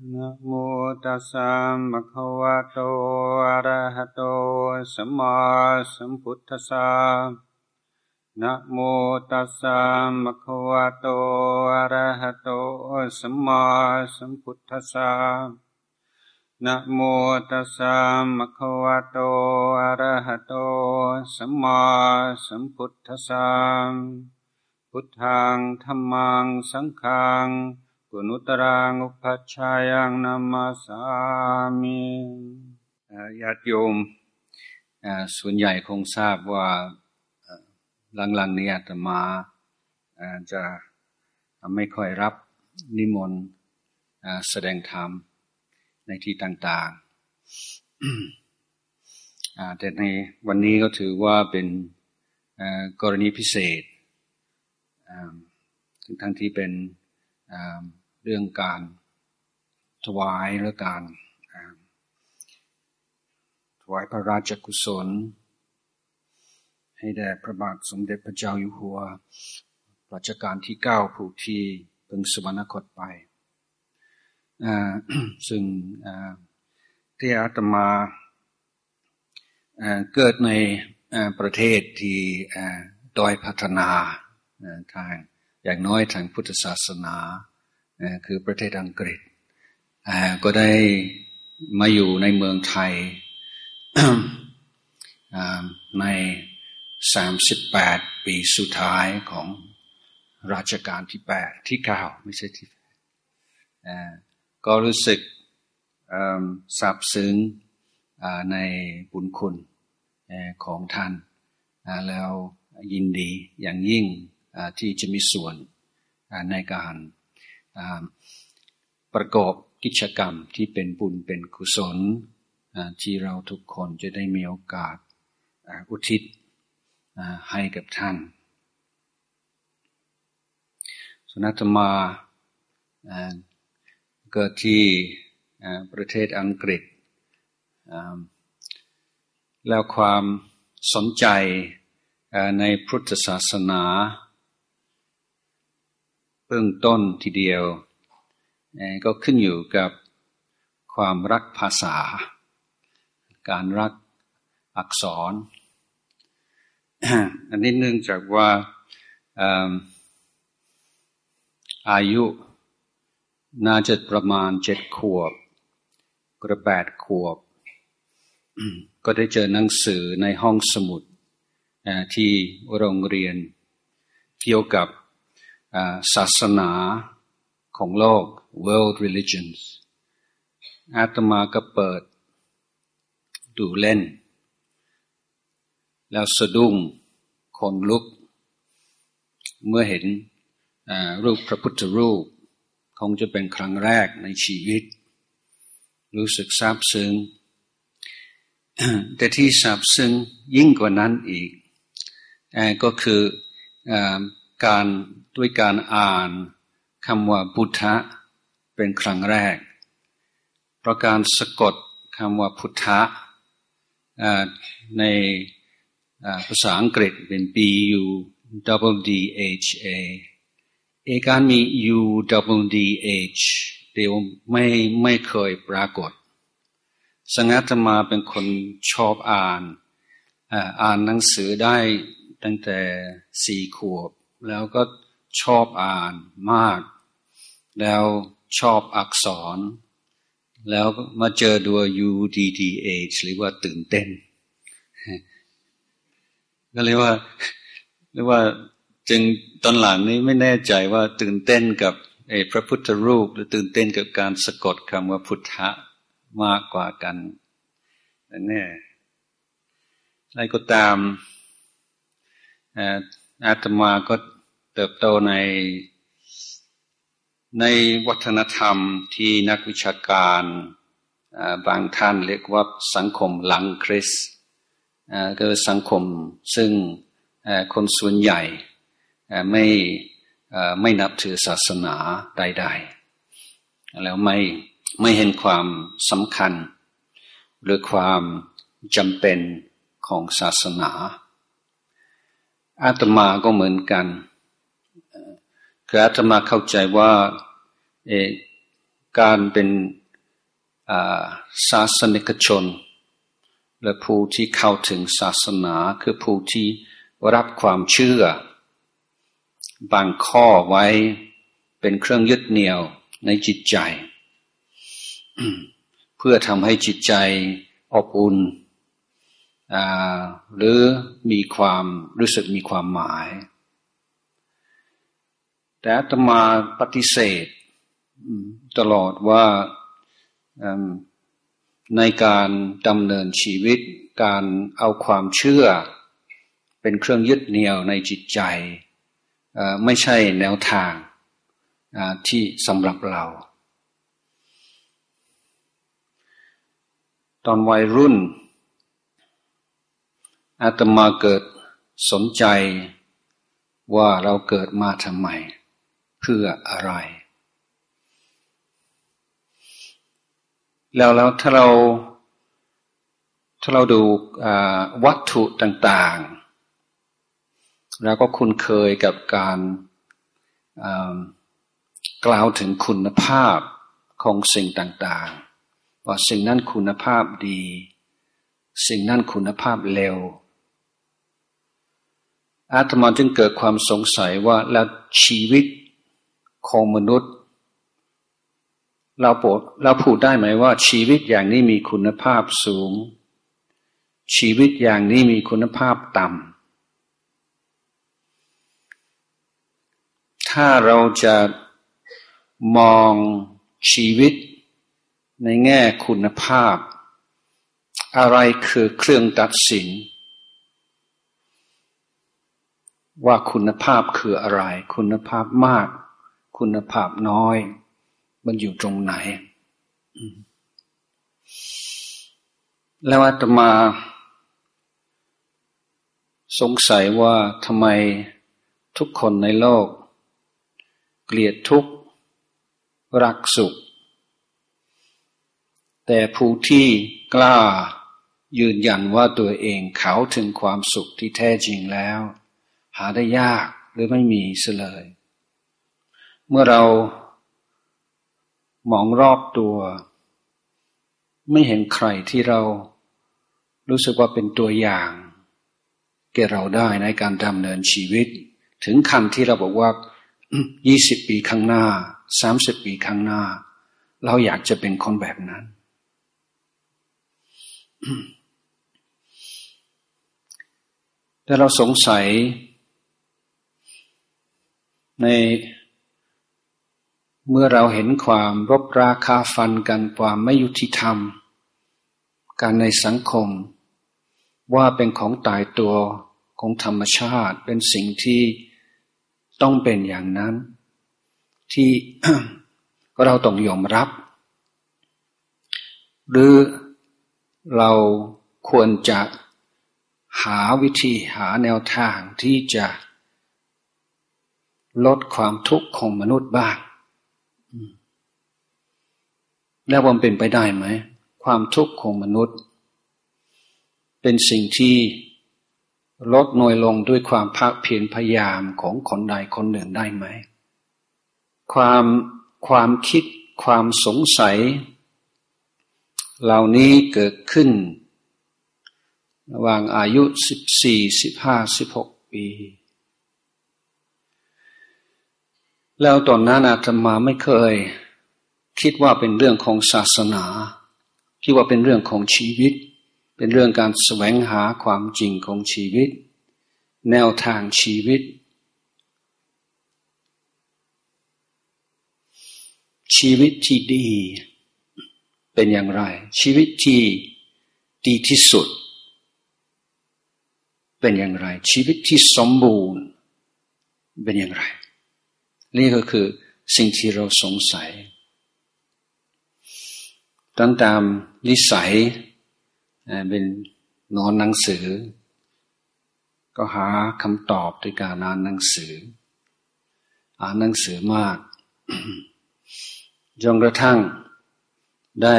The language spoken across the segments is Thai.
นะโมตัสสะภะคะวะโตอะระหะโตสัมมาสัมพุทธัสสะนะโมตัสสะภะคะวะโตอะระหะโตสัมมาสัมพุทธัสสะนะโมตัสสะภะคะวะโตอะระหะโตสัมมาสัมพุทธัสสะพุทธังธัมมังสังฆังกุณุตรังอุปัชฌายังนัมมาสามิญาติโยมส่วนใหญ่คงทราบว่าหลังๆนี้อาตมาจะไม่ค่อยรับนิมนต์แสดงธรรมในที่ต่างๆแต่ในวันนี้ก็ถือว่าเป็นกรณีพิเศษทั้งที่เป็นเรื่องการถวายและการถวายพระราชกุศลให้แด่พระบาทสมเด็จพระเจ้าอยู่หัวรัชกาลที่9ผู้ที่เพิ่งสวรรคตไปซึ่งที่อาตมาเกิดในประเทศที่ด้อยพัฒนาทางอย่างน้อยทางพุทธศาสนาคือประเทศอังกฤษก็ได้มาอยู่ในเมืองไทยใน38ปีสุดท้ายของรัชกาลที่8ที่9ไม่ใช่ที่ก็รู้สึกซาบซึ้งในบุญคุณของท่านแล้วยินดีอย่างยิ่งที่จะมีส่วนในการประกอบกิจกรรมที่เป็นบุญเป็นกุศลที่เราทุกคนจะได้มีโอกาสอุทิศให้กับท่านส่วนอาตมาเกิดที่ประเทศอังกฤษแล้วความสนใจในพุทธศาสนาเบื้องต้นทีเดียวก็ขึ้นอยู่กับความรักภาษาการรักอักษรอันนี้เนื่องจากว่าอายุน่าจะประมาณ7 ขวบกระ8 ขวบก็ได้เจอหนังสือในห้องสมุดที่โรงเรียนเกี่ยวกับศาสนาของโลก World Religions อาตมาก็เปิดดูเล่นแล้วสะดุ้งขนลุกเมื่อเห็นรูปพระพุทธรูปคงจะเป็นครั้งแรกในชีวิตรู้สึกซาบซึ้งแต่ที่ซาบซึ้งยิ่งกว่านั้นอีกก็คือการด้วยการอ่านคำว่าพุทธะเป็นครั้งแรกเพราะการสะกดคำว่าพุทธะในภาษาอังกฤษเป็น B-U-D-D-H-A การมี U-D-D-H เดี๋ยวไม่เคยปรากฏสังฆาตมาเป็นคนชอบอ่านหนังสือได้ตั้งแต่4 ขวบแล้วก็ชอบอ่านมากแล้วชอบอักษรแล้วมาเจอตัว UDDH หรือว่าตื่นเต้นก็เรียกว่าจึงตอนหลังนี้ไม่แน่ใจว่าตื่นเต้นกับพระพุทธรูปหรือตื่นเต้นกับการสะกดคำว่าพุทธะมากกว่ากันแน่อะไรก็ตามอาตมาก็เติบโตในวัฒนธรรมที่นักวิชาการบางท่านเรียกว่าสังคมหลังคริสต์ก็สังคมซึ่งคนส่วนใหญ่ไม่นับถือศาสนาใดๆแล้วไม่เห็นความสำคัญหรือความจำเป็นของศาสนาอาตมาก็เหมือนกันคืออาตมาเข้าใจว่าการเป็นศาสนิกชนและผู้ที่เข้าถึงศาสนาคือผู้ที่รับความเชื่อบางข้อไว้เป็นเครื่องยึดเหนี่ยวในจิตใจเพื่อทำให้จิตใจอบอุ่นหรือมีความรู้สึกมีความหมายแต่อาตมาปฏิเสธตลอดว่าในการดำเนินชีวิตการเอาความเชื่อเป็นเครื่องยึดเหนี่ยวในจิตใจไม่ใช่แนวทางที่สำหรับเราตอนวัยรุ่นอาตมาเกิดสนใจว่าเราเกิดมาทำไมเพื่ออะไรแล้วถ้าเราดูวัตถุต่างๆเราก็คุ้นเคยกับการกล่าวถึงคุณภาพของสิ่งต่างๆว่าสิ่งนั้นคุณภาพดีสิ่งนั้นคุณภาพเลวอาตมาจึงเกิดความสงสัยว่าแล้วชีวิตของมนุษย์เราพูดได้ไหมว่าชีวิตอย่างนี้มีคุณภาพสูงชีวิตอย่างนี้มีคุณภาพต่ำถ้าเราจะมองชีวิตในแง่คุณภาพอะไรคือเครื่องตัดสินว่าคุณภาพคืออะไรคุณภาพมากคุณภาพน้อยมันอยู่ตรงไหนแล้วอาตมาสงสัยว่าทำไมทุกคนในโลกเกลียดทุกข์รักสุขแต่ผู้ที่กล้ายืนยันว่าตัวเองเข้าถึงความสุขที่แท้จริงแล้วหาได้ยากหรือไม่มีเสียเลยเมื่อเรามองรอบตัวไม่เห็นใครที่เรารู้สึกว่าเป็นตัวอย่างแก่เราได้ในการดำเนินชีวิตถึงขั้นที่เราบอกว่า20 ปีข้างหน้า30 ปีข้างหน้าเราอยากจะเป็นคนแบบนั้นแต่เราสงสัยในเมื่อเราเห็นความรบราฆ่าฟันกันความไม่ยุติธรรมการในสังคมว่าเป็นของตายตัวของธรรมชาติเป็นสิ่งที่ต้องเป็นอย่างนั้นที่ เราต้องยอมรับหรือเราควรจะหาวิธีหาแนวทางที่จะลดความทุกข์ของมนุษย์บ้างแล้วมันเป็นไปได้ไหมความทุกข์ของมนุษย์เป็นสิ่งที่ลดน้อยลงด้วยความภาคเพียรพยายามของคนใดคนหนึ่งได้ไหมความคิดความสงสัยเหล่านี้เกิดขึ้นระหว่างอายุ14 15 16 ปีแล้วตอนนั้นอาตมาไม่เคยคิดว่าเป็นเรื่องของศาสนาคิดว่าเป็นเรื่องของชีวิตเป็นเรื่องการแสวงหาความจริงของชีวิตแนวทางชีวิตชีวิตที่ดีเป็นอย่างไรชีวิตที่ดีที่สุดเป็นอย่างไรชีวิตที่สมบูรณ์เป็นอย่างไรนี่ก็คือสิ่งที่เราสงสัยตามนิสัยเป็นนอนหนังสือก็หาคำตอบด้วยการอ่านหนังสืออ่านหนังสือมาก จนกระทั่งได้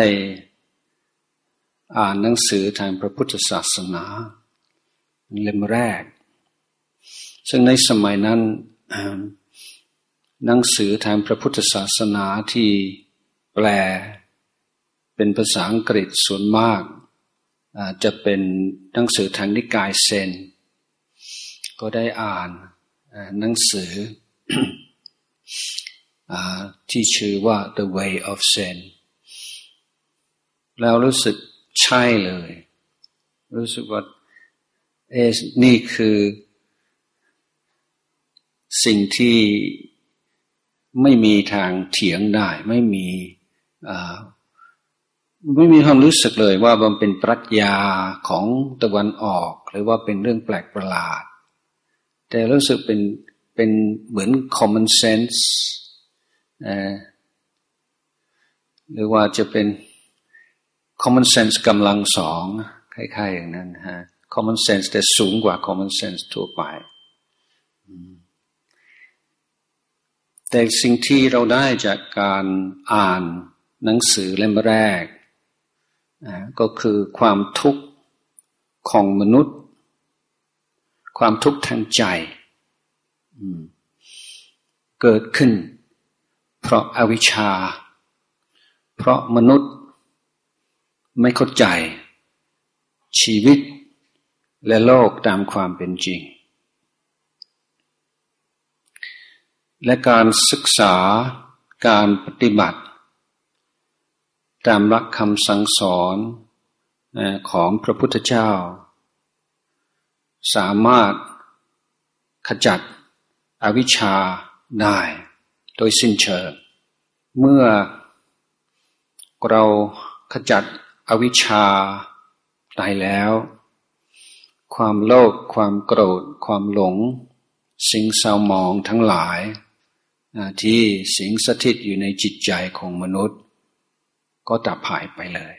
อ่านหนังสือทางพระพุทธศาสนาเล่มแรกซึ่งในสมัยนั้นหนังสือทางพระพุทธศาสนาที่แปลเป็นภาษาอังกฤษส่วนมากจะเป็นหนังสือทางนิกายเซนก็ได้อ่านหนังสือ ที่ชื่อว่า The Way of Zen แล้วรู้สึกใช่เลยรู้สึกว่านี่คือสิ่งที่ไม่มีทางเถียงได้ไม่มีความรู้สึกเลยว่ามันเป็นปรัชญาของตะวันออกหรือว่าเป็นเรื่องแปลกประหลาดแต่รู้สึกเป็นเหมือน common sense หรือว่าจะเป็น common sense กำลังสองคล้ายๆอย่างนั้นฮะ common sense แต่สูงกว่า common sense ทั่วไปแต่สิ่งที่เราได้จากการอ่านหนังสือเล่มแรกก็คือความทุกข์ของมนุษย์ความทุกข์ทางใจเกิดขึ้นเพราะอวิชชาเพราะมนุษย์ไม่เข้าใจชีวิตและโลกตามความเป็นจริงและการศึกษาการปฏิบัติตามหลักคำสั่งสอนของพระพุทธเจ้าสามารถขจัดอวิชชาได้โดยสิ้นเชิงเมื่อเราขจัดอวิชชาได้แล้วความโลภความโกรธความหลงสิ่งเศร้าหมองทั้งหลายที่สิงสถิตอยู่ในจิตใจของมนุษย์ก็ดับหายไปเลย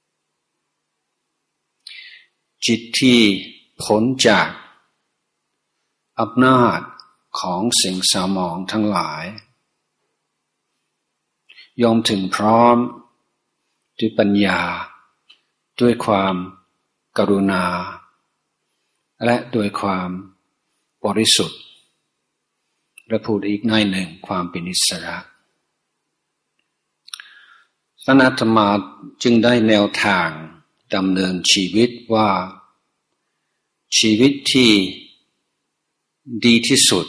จิตที่พ้นจากอำนาจของสิ่งเศร้าหมองทั้งหลายยอมถึงพร้อมด้วยปัญญาด้วยความกรุณาและด้วยความบริสุทธิ์และพูดอีกในหนึ่งความเป็นอิสระท่านอาตมาจึงได้แนวทางดำเนินชีวิตว่าชีวิตที่ดีที่สุด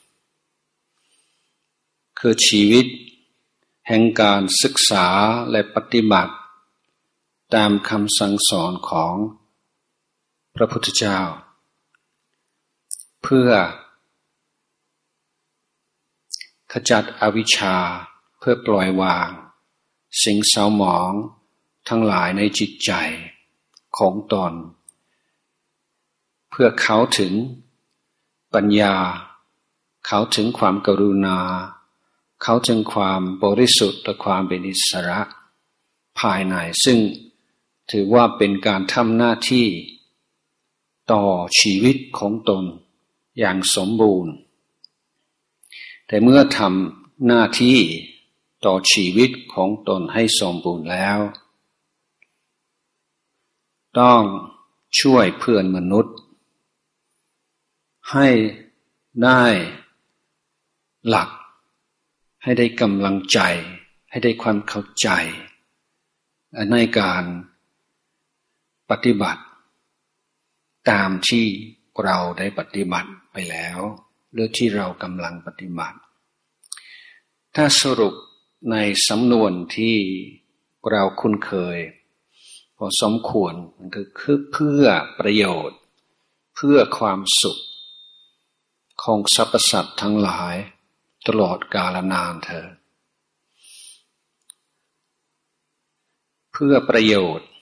คือชีวิตแห่งการศึกษาและปฏิบัติตามคำสั่งสอนของพระพุทธเจ้าเพื่อขจัดอวิชชาเพื่อปล่อยวางสิ่งเศร้าหมองทั้งหลายในจิตใจของตนเพื่อเข้าถึงปัญญาเข้าถึงความกรุณาเข้าถึงความบริสุทธิ์และความเป็นอิสระภายในซึ่งถือว่าเป็นการทำหน้าที่ต่อชีวิตของตนอย่างสมบูรณ์แต่เมื่อทำหน้าที่ต่อชีวิตของตนให้สมบูรณ์แล้วต้องช่วยเพื่อนมนุษย์ให้ได้หลักให้ได้กำลังใจให้ได้ความเข้าใจในการปฏิบัติตามที่เราได้ปฏิบัติไปแล้วหรือที่เรากำลังปฏิบัติถ้าสรุปในสำนวนที่เราคุ้นเคยพอสมควรมันคือเพื่อประโยชน์เพื่อความสุขของสรรพสัตว์ทั้งหลายตลอดกาลนานเถิดเพื่อประโยชน์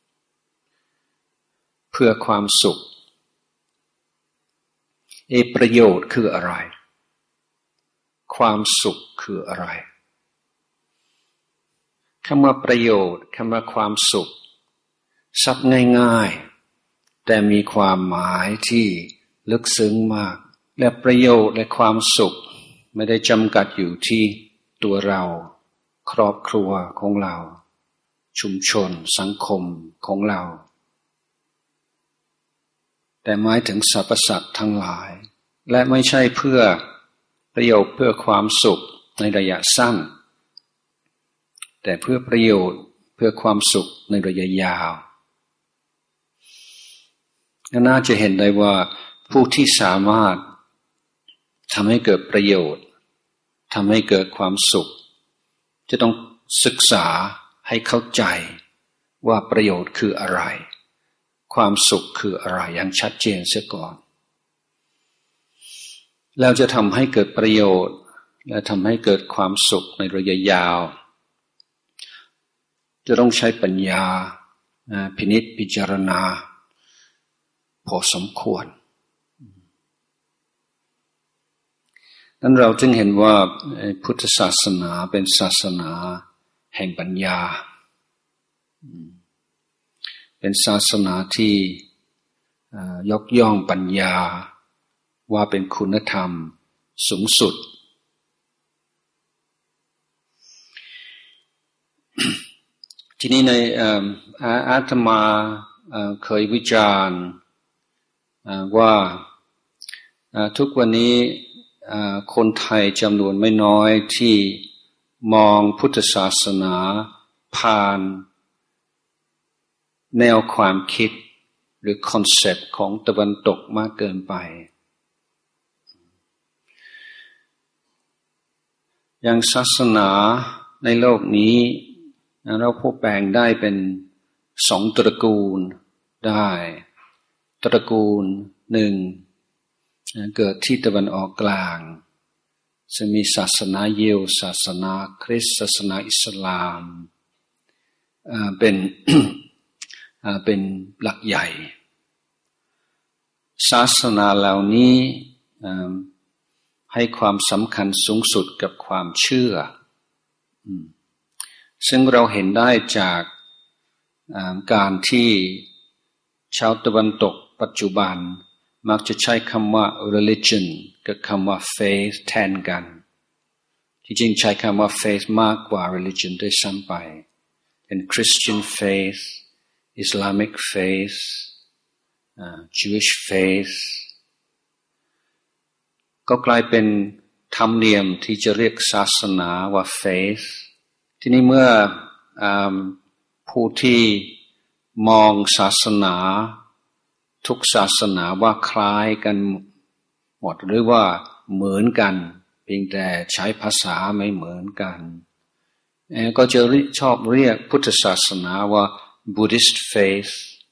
เพื่อความสุขประโยชน์คืออะไรความสุขคืออะไรคำว่าประโยชน์คำว่าความสุขซับง่ายๆแต่มีความหมายที่ลึกซึ้งมากและประโยชน์และความสุขไม่ได้จำกัดอยู่ที่ตัวเราครอบครัวของเราชุมชนสังคมของเราแต่หมายถึงสรรพสัตว์ทั้งหลายและไม่ใช่เพื่อประโยชน์เพื่อความสุขในระยะสั้นแต่เพื่อประโยชน์เพื่อความสุขในระยะยาวน่าจะเห็นได้ว่าผู้ที่สามารถทำให้เกิดประโยชน์ทำให้เกิดความสุขจะต้องศึกษาให้เข้าใจว่าประโยชน์คืออะไรความสุขคืออะไรอย่างชัดเจนเสียก่อนแล้วจะทำให้เกิดประโยชน์และทำให้เกิดความสุขในระยะยาวจะต้องใช้ปัญญาพินิจพิจารณาพอสมควรนั้นเราจึงเห็นว่าพุทธศาสนาเป็นศาสนาแห่งปัญญาเป็นศาสนาที่ยกย่องปัญญาว่าเป็นคุณธรรมสูงสุดทีนี้ในอาตมาเคยวิจารณ์ว่าทุกวันนี้คนไทยจำนวนไม่น้อยที่มองพุทธศาสนาผ่านแนวความคิดหรือคอนเซ็ปต์ของตะวันตกมากเกินไปอย่างศาสนาในโลกนี้เราพบแบ่งได้เป็นสองตระกูลได้ตระกูลหนึ่งเกิดที่ตะวันออกกลางจะมีศาสนายิวศาสนาคริสต์ศาสนาอิสลามเป็น เป็นหลักใหญ่ศาสนาเหล่านี้ให้ความสำคัญสูงสุดกับความเชื่อซึ่งเราเห็นได้จากการที่ชาวตะวันตกปัจจุบันมักจะใช้คำว่า religion กับคำว่า faith แทนกันที่จริงใช้คำว่า faith มากกว่า religion ด้วยซ้ำไปเป็น Christian faith Islamic faith Jewish faith ก็กลายเป็นธรรมเนียมที่จะเรียกศาสนาว่า faith ทีนี้เมื่อผู้ที่มองศาสนาทุกศาสนาว่าคล้ายกันหมดหรือว่าเหมือนกันเพียงแต่ใช้ภาษาไม่เหมือนกันก็จะชอบเรียกพุทธศาสนาว่า Buddhist faith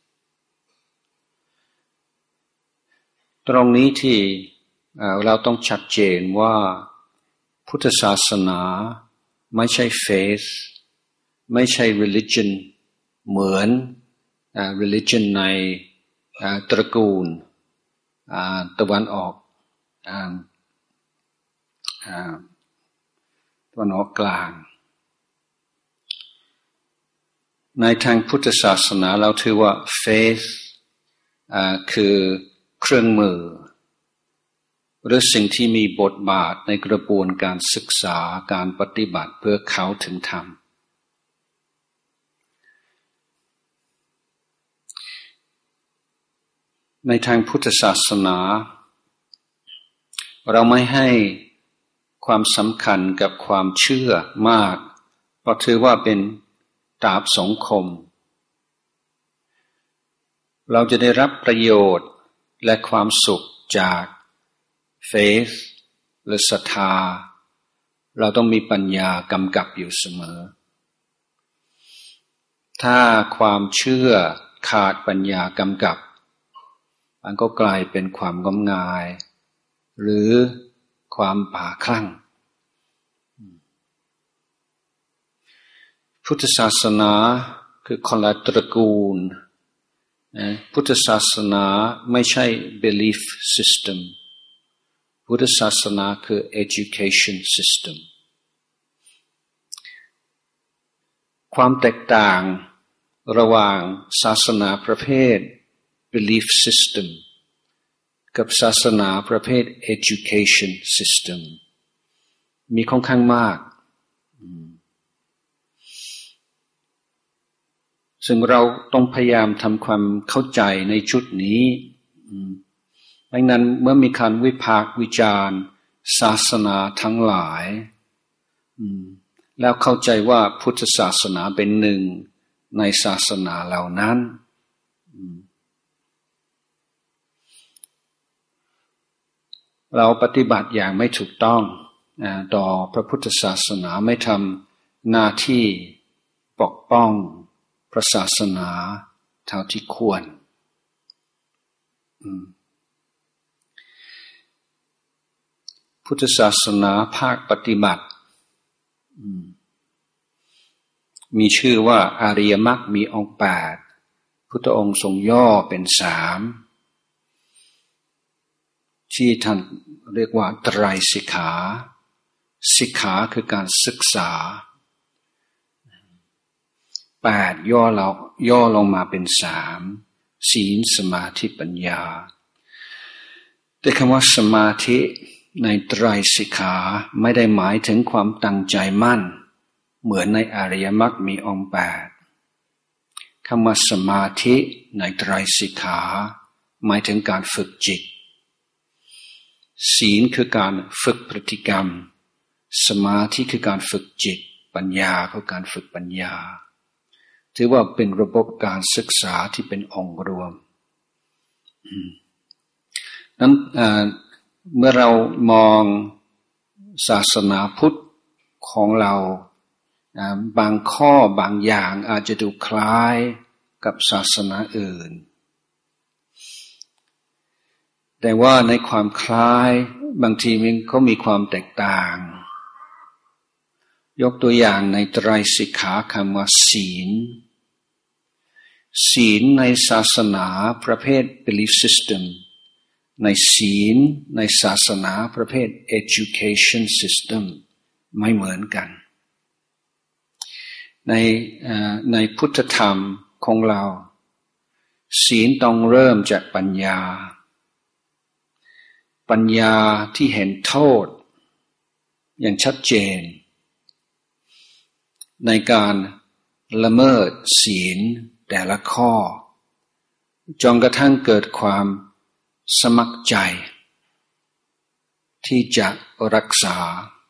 ตรงนี้ที่เราต้องชัดเจนว่าพุทธศาสนาไม่ใช่ faith ไม่ใช่ religion เหมือน religion ในตระกูลตะวันออกกลางในทางพุทธศาสนาเราถือว่า faith คือเครื่องมือหรือสิ่งที่มีบทบาทในกระบวนการศึกษาการปฏิบัติเพื่อเข้าถึงธรรมในทางพุทธศาสนาเราไม่ให้ความสำคัญกับความเชื่อมากเพราะถือว่าเป็นดาบสองคมเราจะได้รับประโยชน์และความสุขจาก faith หรือศรัทธาเราต้องมีปัญญากำกับอยู่เสมอถ้าความเชื่อขาดปัญญากำกับมันก็กลายเป็นความงมงายหรือความป่าคลั่งพุทธศาสนาคือคนละตระกูลพุทธศาสนาไม่ใช่ belief system พุทธศาสนาคือ education system ความแตกต่างระหว่างศาสนาประเภทbelief system กับศาสนาประเภท education system มีค่อนข้างมากซึ่งเราต้องพยายามทำความเข้าใจในชุดนี้ดังนั้นเมื่อมีการวิพากษ์วิจารณ์ศาสนาทั้งหลายแล้วเข้าใจว่าพุทธศาสนาเป็นหนึ่งในศาสนาเหล่านั้นเราปฏิบัติอย่างไม่ถูกต้องต่อพระพุทธศาสนาไม่ทำหน้าที่ปกป้องพระศาสนาเท่าที่ควรพุทธศาสนาภาคปฏิบัติมีชื่อว่าอริยมรรคมีองค์8พุทธองค์ทรงย่อเป็น3ที่ท่านเรียกว่าไตรสิกขาสิกขาคือการศึกษา8ย่อลงมาเป็น3ศีลสมาธิปัญญาแต่คำว่าสมาธิในไตรสิกขาไม่ได้หมายถึงความตั้งใจมั่นเหมือนในอริยมรรคมีองค์8คำว่าสมาธิในไตรสิกขาหมายถึงการฝึกจิตศีลคือการฝึกพฤติกรรมสมาธิคือการฝึกจิตปัญญาคือการฝึกปัญญาถือว่าเป็นระบบการศึกษาที่เป็นองค์รวมนั้นเมื่อเรามองศาสนาพุทธของเราบางข้อบางอย่างอาจจะดูคล้ายกับศาสนาอื่นแต่ว่าในความคล้ายบางทีมันก็มีความแตกต่างยกตัวอย่างในไตรสิกขาคำว่าศีลในศาสนาประเภท belief system ในศีลในศาสนาประเภท education system ไม่เหมือนกันในพุทธธรรมของเราศีลต้องเริ่มจากปัญญาที่เห็นโทษอย่างชัดเจนในการละเมิดศีลแต่ละข้อจนกระทั่งเกิดความสมัครใจที่จะรักษา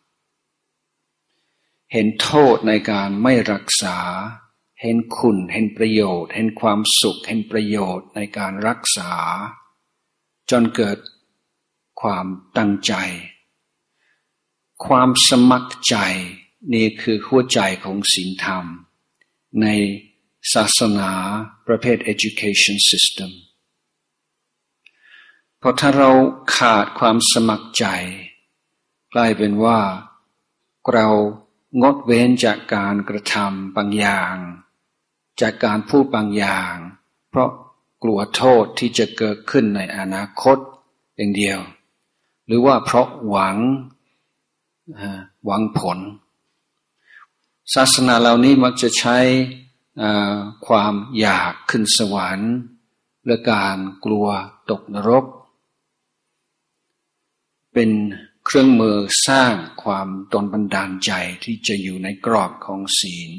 เห็นโทษในการไม่รักษาเห็นคุณเห็นประโยชน์เห็นความสุขเห็นประโยชน์ในการรักษาจนเกิดความตั้งใจความสมัครใจนี่คือหัวใจของศีลธรรมในศาสนาประเภท education system เพราะถ้าเราขาดความสมัครใจกลายเป็นว่าเรางดเว้นจากการกระทำบางอย่างจากการพูดบางอย่างเพราะกลัวโทษที่จะเกิดขึ้นในอนาคตอย่างเดียวหรือว่าเพราะหวังผลศาสนาเหล่านี้มักจะใช้ความอยากขึ้นสวรรค์และการกลัวตกนรกเป็นเครื่องมือสร้างความตนบันดาลใจที่จะอยู่ในกรอบของศีล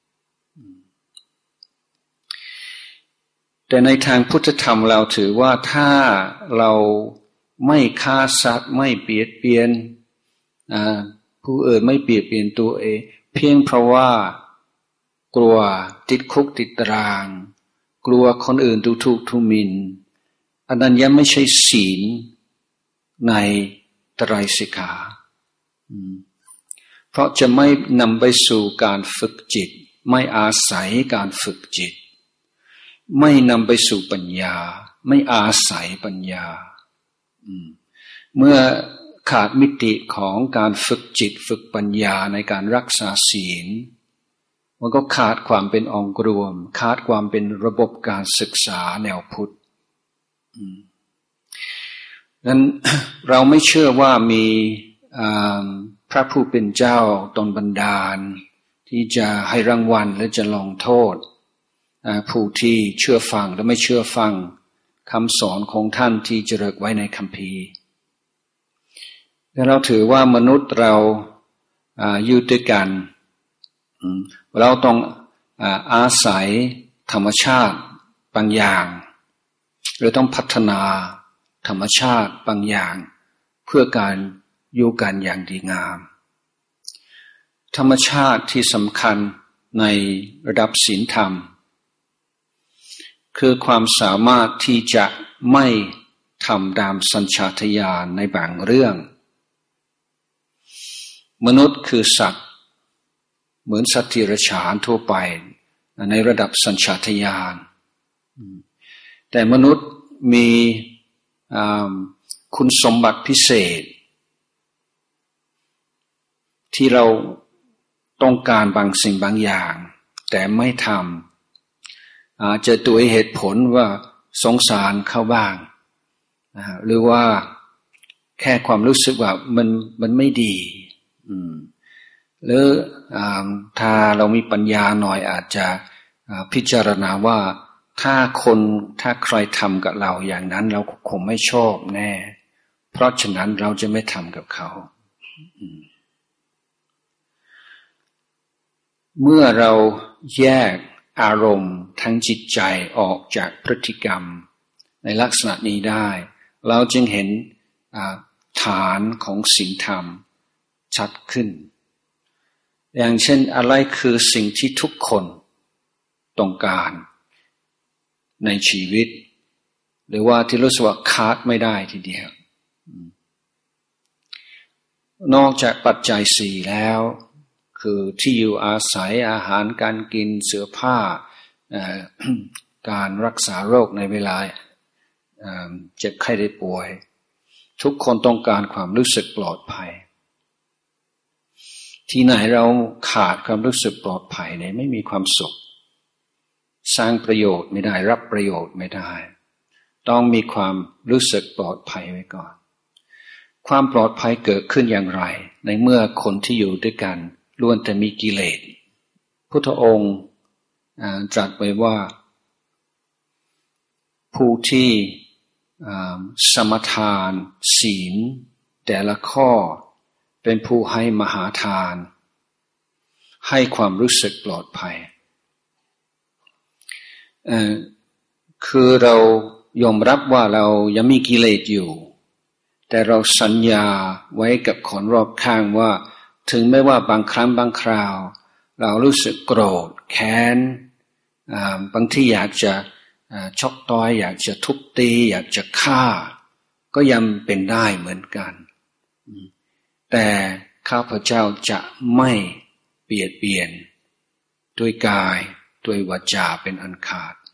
แต่ในทางพุทธธรรมเราถือว่าถ้าเราไม่ฆ่าสัตว์ไม่เบียดเบียนผู้อื่นไม่เบียดเบียนตัวเองเพียงเพราะว่ากลัวติดคุกติดตารางกลัวคนอื่นดูถูกดูหมิ่นอันนั้นยังไม่ใช่ศีลในไตรสิกขาเพราะจะไม่นำไปสู่การฝึกจิตไม่อาศัยการฝึกจิตไม่นำไปสู่ปัญญาไม่อาศัยปัญญาเมื่อขาดมิติของการฝึกจิตฝึกปัญญาในการรักษาศีลมันก็ขาดความเป็นองค์รวมขาดความเป็นระบบการศึกษาแนวพุทธนั้นเราไม่เชื่อว่ามีพระผู้เป็นเจ้าตนบันดาลที่จะให้รางวัลและจะลงโทษผู้ที่เชื่อฟังและไม่เชื่อฟังคำสอนของท่านที่จารึกไว้ในคัมภีร์แต่เราถือว่ามนุษย์เราอยู่ด้วยกันเราต้องอาศัยธรรมชาติบางอย่างหรือต้องพัฒนาธรรมชาติบางอย่างเพื่อการอยู่กันอย่างดีงามธรรมชาติที่สำคัญในระดับศีลธรรมคือความสามารถที่จะไม่ทำตามสัญชาตญาณในบางเรื่องมนุษย์คือสัตว์เหมือนสัตว์ที่ดิเรกชันทั่วไปในระดับสัญชาตญาณแต่มนุษย์มีคุณสมบัติพิเศษที่เราต้องการบางสิ่งบางอย่างแต่ไม่ทำอาจจะด้วยเหตุผลว่าสงสารเขาบ้างหรือว่าแค่ความรู้สึกว่ามันไม่ดีหรือถ้าเรามีปัญญาหน่อยอาจจะพิจารณาว่าถ้าใครทำกับเราอย่างนั้นเราคงไม่ชอบแน่เพราะฉะนั้นเราจะไม่ทำกับเขาเมื่อเราแยกอารมณ์ทั้งจิตใจออกจากพฤติกรรมในลักษณะนี้ได้เราจึงเห็นฐานของศีลธรรมชัดขึ้นอย่างเช่นอะไรคือสิ่งที่ทุกคนต้องการในชีวิตหรือว่าที่รู้สึกว่าขาดไม่ได้ทีเดียวนอกจากปัจจัยสี่แล้วคือที่อยู่อาศัยอาหารการกินเสื้อผ้าการรักษาโรคในเวลาเจ็บไข้ได้ป่วยทุกคนต้องการความรู้สึกปลอดภัยที่ไหนเราขาดความรู้สึกปลอดภัยเนี่ยไม่มีความสุขสร้างประโยชน์ไม่ได้รับประโยชน์ไม่ได้ต้องมีความรู้สึกปลอดภัยไว้ก่อนความปลอดภัยเกิดขึ้นอย่างไรในเมื่อคนที่อยู่ด้วยกันล้วนแต่มีกิเลสพุทธองค์ตรัสไว้ว่าผู้ที่สมทานศีลแต่ละข้อเป็นผู้ให้มหาทานให้ความรู้สึกปลอดภัยคือเรายอมรับว่าเรายังมีกิเลสอยู่แต่เราสัญญาไว้กับคนรอบข้างว่าถึงแม้ว่าบางครั้งบางคราวเรารู้สึกโกรธแค้นบางที่อยากจะชกต่อยอยากจะทุบตีอยากจะฆ่าก็ยังเป็นได้เหมือนกันแต่ข้าพเจ้าจะไม่เบียดเบียนด้วยกายด้วยวาจาเป็นอันขาด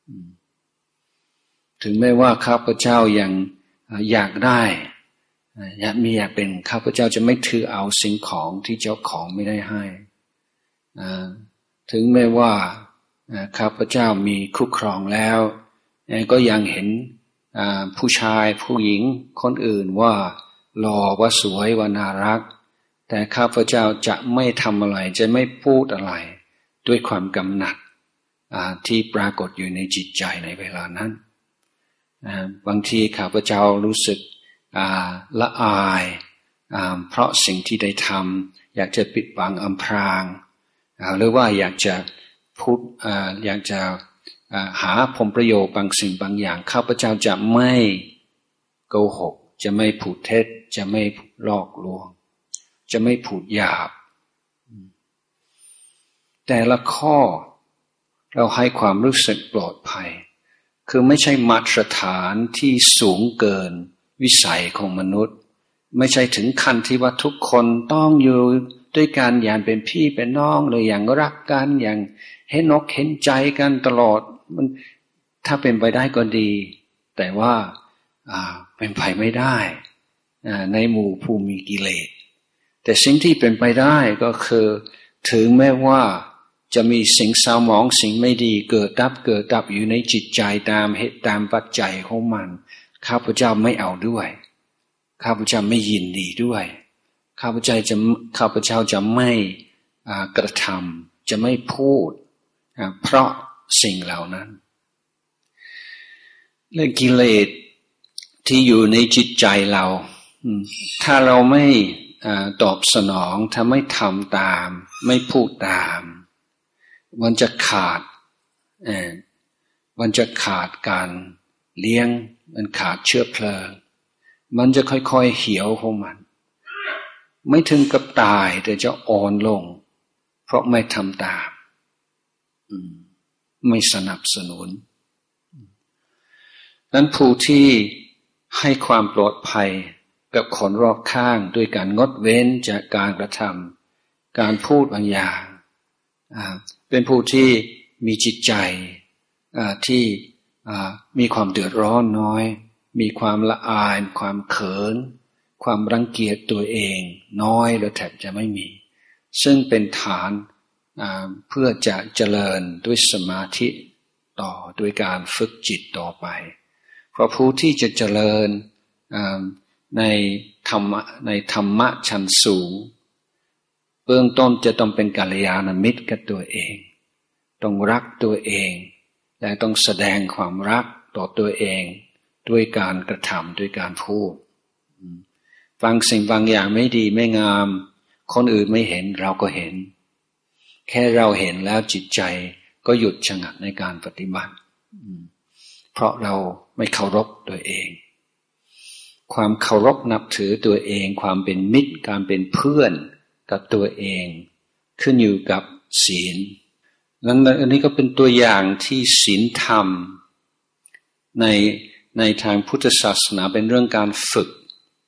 ถึงแม้ว่าข้าพเจ้ายังอยากได้อยากเป็นข้าพเจ้าจะไม่ถือเอาสิ่งของที่เจ้าของไม่ได้ให้ถึงแม้ว่าข้าพเจ้ามีคู่ครองแล้วก็ยังเห็นผู้ชายผู้หญิงคนอื่นว่าหล่อว่าสวยว่าน่ารักแต่ข้าพเจ้าจะไม่ทำอะไรจะไม่พูดอะไรด้วยความกำหนัดที่ปรากฏอยู่ในจิตใจในเวลานั้นบางทีข้าพเจ้ารู้สึกละอายเพราะสิ่งที่ได้ทำอยากจะปิดบังอำพรางหรือว่าอยากจะพูดอยากจะหาผลประโยชน์บางสิ่งบางอย่างข้าพเจ้าจะไม่โกหกจะไม่พูดเท็จจะไม่หลอกลวงจะไม่พูดหยาบแต่ละข้อเราให้ความรู้สึกปลอดภัยคือไม่ใช่มาตรฐานที่สูงเกินวิสัยของมนุษย์ไม่ใช่ถึงขั้นที่ว่าทุกคนต้องอยู่ด้วยกันอย่างเป็นพี่เป็นน้องหรืออย่างรักกันอย่างเห็นอกเห็นใจกันตลอดมันถ้าเป็นไปได้ก็ดีแต่ว่าเป็นไปไม่ได้ในหมู่ผู้มีกิเลสแต่สิ่งที่เป็นไปได้ก็คือถึงแม้ว่าจะมีสิ่งเศร้าหมองสิ่งไม่ดีเกิดดับอยู่ในจิตใจตามเหตุตามปัจจัยของมันข้าพเจ้าไม่เอาด้วยข้าพเจ้าไม่ยินดีด้วยข้าพเจ้าจะไม่กระทำจะไม่พูดเพราะสิ่งเหล่านั้นเรื่องกิเลสที่อยู่ในจิตใจเราถ้าเราไม่ตอบสนองถ้าไม่ทำตามไม่พูดตามมันจะขาดการเลี้ยงมันขาดเชื้อเพลิงมันจะค่อยๆเหี่ยวของมันไม่ถึงกับตายแต่จะอ่อนลงเพราะไม่ทำตามไม่สนับสนุนนั้นผู้ที่ให้ความปลอดภัยกับคนรอบข้างด้วยการงดเว้นจากการกระทำการพูดบางอย่างเป็นผู้ที่มีจิตใจที่มีความเดือดร้อนน้อยมีความละอายความเขินความรังเกียจตัวเองน้อยหรือแทบจะไม่มีซึ่งเป็นฐานเพื่อจะเจริญด้วยสมาธิต่อด้วยการฝึกจิตต่อไปเพราะผู้ที่จะเจริญในธรรมะชั้นสูงเบื้องต้นจะต้องเป็นกัลยาณมิตรกับตัวเองต้องรักตัวเองและต้องแสดงความรักต่อตัวเองด้วยการกระทำด้วยการพูดบางสิ่งบางอย่างไม่ดีไม่งามคนอื่นไม่เห็นเราก็เห็นแค่เราเห็นแล้วจิตใจก็หยุดชะงักในการปฏิบัติเพราะเราไม่เคารพตัวเองความเคารพนับถือตัวเองความเป็นมิตรการเป็นเพื่อนกับตัวเองขึ้นอยู่กับศีลนั้นอันนี้ก็เป็นตัวอย่างที่ศีลธรรมในทางพุทธศาสนาเป็นเรื่องการฝึก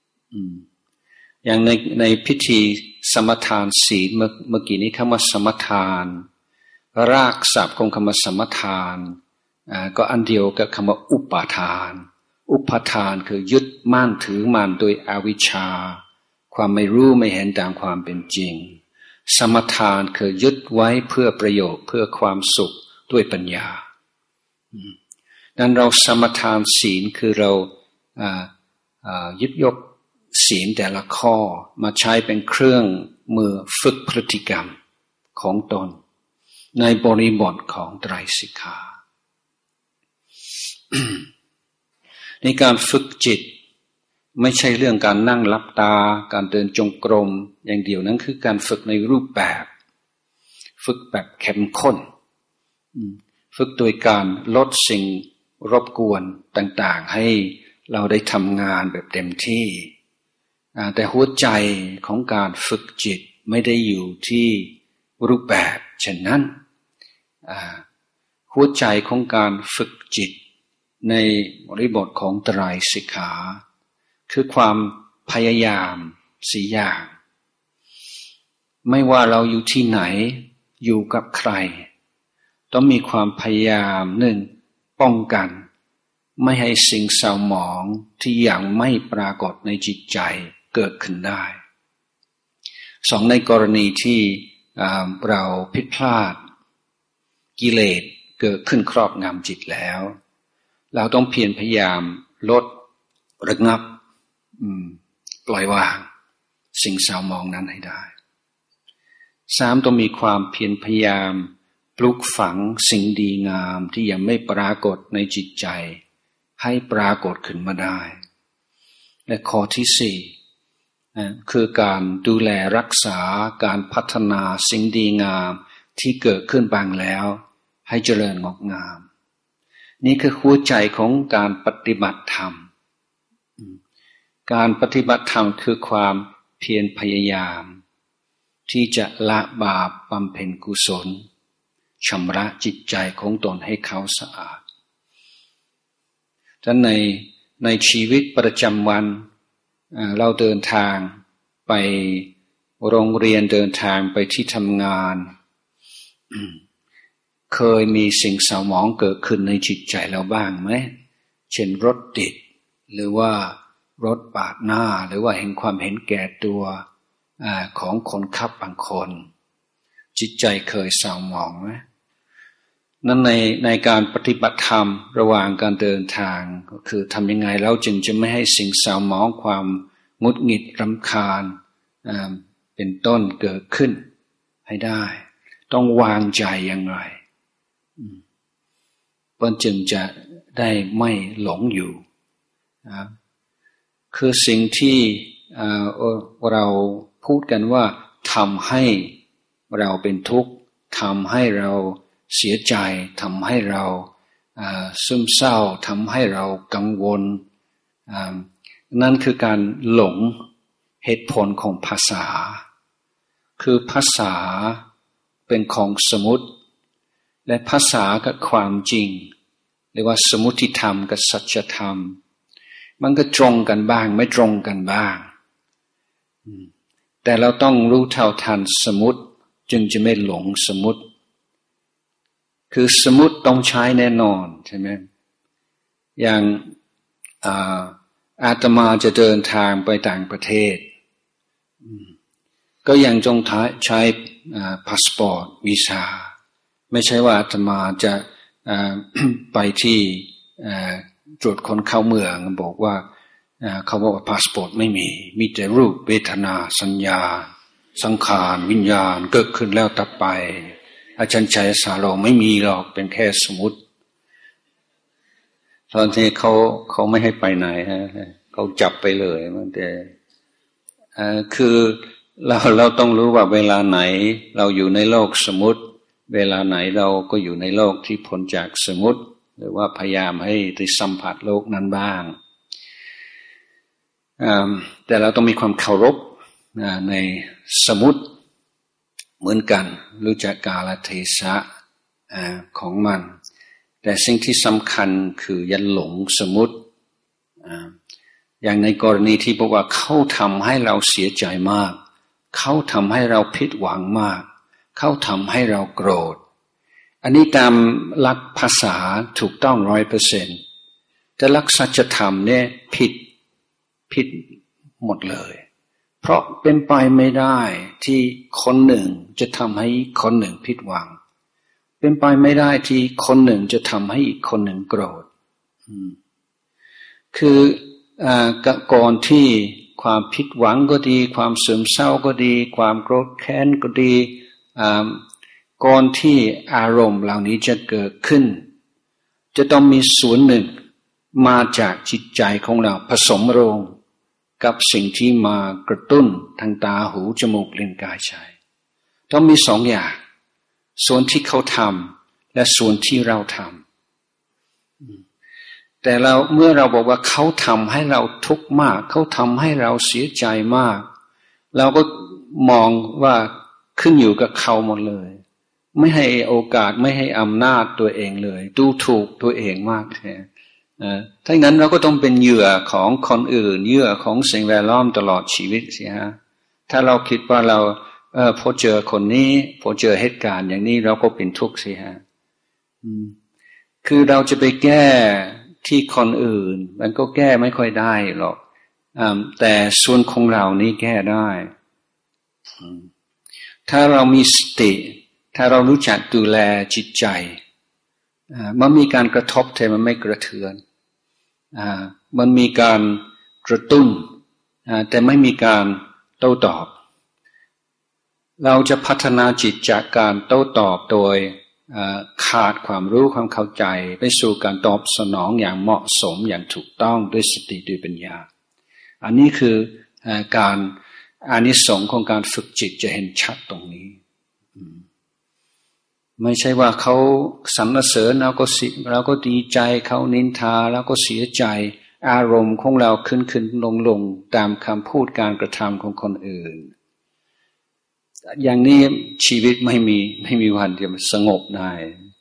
อย่างในพิธีสมทานศีลเมื่อกี้นี้คำว่าสมทานรากศัพท์ของคำว่าสมทานก็อันเดียวกับคำว่าอุปาทานอุปาทานคือยึดมั่นถือมั่นโดยอวิชชาความไม่รู้ไม่เห็นตามความเป็นจริงสมทานคือยึดไว้เพื่อประโยชน์เพื่อความสุขด้วยปัญญานั้นเราสมทานศีลคือเราหยิบยกศีลแต่ละข้อมาใช้เป็นเครื่องมือฝึกพฤติกรรมของตนในบริบทของไตรสิกขา ในการฝึกจิตไม่ใช่เรื่องการนั่งหลับตาการเดินจงกรมอย่างเดียวนั้นคือการฝึกในรูปแบบฝึกแบบเข้มข้นฝึกโดยการลดสิ่งรบกวนต่างๆให้เราได้ทำงานแบบเต็มที่แต่หัวใจของการฝึกจิตไม่ได้อยู่ที่รูปแบบเช่นนั้นหัวใจของการฝึกจิตในบริบทของไตรสิกขาคือความพยายามสี่อย่างไม่ว่าเราอยู่ที่ไหนอยู่กับใครต้องมีความพยายามหนึ่งป้องกันไม่ให้สิ่งเศร้าหมองที่ยังไม่ปรากฏในจิตใจเกิดขึ้นได้สองในกรณีที่เราผิดพลาดกิเลสเกิดขึ้นครอบงำจิตแล้วเราต้องเพียรพยายามลดระงับปล่อยวางสิ่งเศร้าหมองนั้นให้ได้สามต้องมีความเพียรพยายามปลูกฝังสิ่งดีงามที่ยังไม่ปรากฏในจิตใจให้ปรากฏขึ้นมาได้และข้อที่สี่คือการดูแลรักษาการพัฒนาสิ่งดีงามที่เกิดขึ้นบางแล้วให้เจริญงอกงามนี่คือหัวใจของการปฏิบัติธรรมการปฏิบัติธรรมคือความเพียรพยายามที่จะละบาปบำเพ็ญกุศลชำระจิตใจของตนให้เขาสะอาดฉะนั้นในชีวิตประจำวันเราเดินทางไปโรงเรียนเดินทางไปที่ทำงานเคยมีสิ่งเศร้าหมองเกิดขึ้นในจิตใจเราบ้างไหมเช่นรถติดหรือว่ารถปาดหน้าหรือว่าเห็นความเห็นแก่ตัวของคนขับบางคนจิตใจเคยเศร้าหมองไหมนั้นในการปฏิบัติธรรมระหว่างการเดินทางก็คือทำยังไงเราจึงจะไม่ให้สิ่งเศร้าหมองความหงุดหงิดรำคาญเป็นต้นเกิดขึ้นให้ได้ต้องวางใจอย่างไรเพื่อจึงจะได้ไม่หลงอยู่คือสิ่งที่เราพูดกันว่าทำให้เราเป็นทุกข์ทำให้เราเสียใจทำให้เราซึมเศร้าทำให้เรากังวลนั่นคือการหลงเหตุผลของภาษาคือภาษาเป็นของสมมุติและภาษากับความจริงเรียกว่าสมมุติธรรมกับสัจธรรมมันก็ตรงกันบ้างไม่ตรงกันบ้างแต่เราต้องรู้เท่าทันสมมุติจึงจะไม่หลงสมมุติคือสมมุติต้องใช้แน่นอนใช่ไหมอย่างอาตมาจะเดินทางไปต่างประเทศก็ยังจงใช้พาสปอร์ตวีซ่าไม่ใช่ว่าอาตมาจะไปที่ตรวจคนเข้าเมืองบอกว่าเขาบอกว่าพาสปอร์ตไม่มีแต่รูปเวทนาสัญญาสังขารวิญญาณเกิดขึ้นแล้วตัดไปอาจารย์ชัยสาโรไม่มีหรอกเป็นแค่สมมุติตอนที่เขาไม่ให้ไปไหนฮะเขาจับไปเลยมันแต่คือเราต้องรู้ว่าเวลาไหนเราอยู่ในโลกสมมุติเวลาไหนเราก็อยู่ในโลกที่พ้นจากสมมุติหรือว่าพยายามให้ได้สัมผัสโลกนั้นบ้างแต่เราต้องมีความเคารพในสมมุติเหมือนกันรู้จักกาลเทศะของมันแต่สิ่งที่สำคัญคืออย่าหลงสมมุติอย่างในกรณีที่บอกว่าเขาทำให้เราเสียใจมากเขาทำให้เราผิดหวังมากเขาทำให้เราโกรธอันนี้ตามหลักภาษาถูกต้อง 100% แต่หลักสัจธรรมเนี่ยผิดหมดเลยเพราะเป็นไปไม่ได้ที่คนหนึ่งจะทำให้คนหนึ่งผิดหวังเป็นไปไม่ได้ที่คนหนึ่งจะทำให้อีกคนหนึ่งโกรธคือก่อนที่ความผิดหวังก็ดีความเสื่อมเศร้าก็ดีความโกรธแค้นก็ดีก่อนที่อารมณ์เหล่านี้จะเกิดขึ้นจะต้องมีส่วนหนึ่งมาจากจิตใจของเราผสมโรงกับสิ่งที่มากระตุ้นทางตาหูจมูกลิ้นกายใจต้องมีสองอย่างส่วนที่เขาทำและส่วนที่เราทำแต่เมื่อเราบอกว่าเขาทำให้เราทุกข์มากเขาทำให้เราเสียใจมากเราก็มองว่าขึ้นอยู่กับเขาหมดเลยไม่ให้โอกาสไม่ให้อำนาจตัวเองเลยดูถูกตัวเองมากแท้ถ้าอย่างนั้นเราก็ต้องเป็นเหยื่อของคนอื่นเหยื่อของสิ่งแวดล้อมตลอดชีวิตสิฮะถ้าเราคิดว่าเราพอเจอคนนี้พอเจอเหตุการณ์อย่างนี้เราก็เป็นทุกข์สิฮะคือเราจะไปแก้ที่คนอื่นมันก็แก้ไม่ค่อยได้หรอกแต่ส่วนของเรานี้แก้ได้ถ้าเรามีสติถ้าเรารู้จักดูแลจิตใจมันมีการกระทบแต่มันไม่กระเทือนมันมีการกระตุ้นแต่ไม่มีการโต้ตอบเราจะพัฒนาจิตจากการโต้ตอบโดยขาดความรู้ความเข้าใจไปสู่การตอบสนองอย่างเหมาะสมอย่างถูกต้องด้วยสติด้วยปัญญาอันนี้คือการอานิสงส์ของการฝึกจิตจะเห็นชัดตรงนี้ไม่ใช่ว่าเขาสรรเสริญเราก็ดีใจเขานินทาเราก็เสียใจอารมณ์ของเราขึ้นลงตามคำพูดการกระทำของคนอื่นอย่างนี้ชีวิตไม่มีวันที่จะสงบได้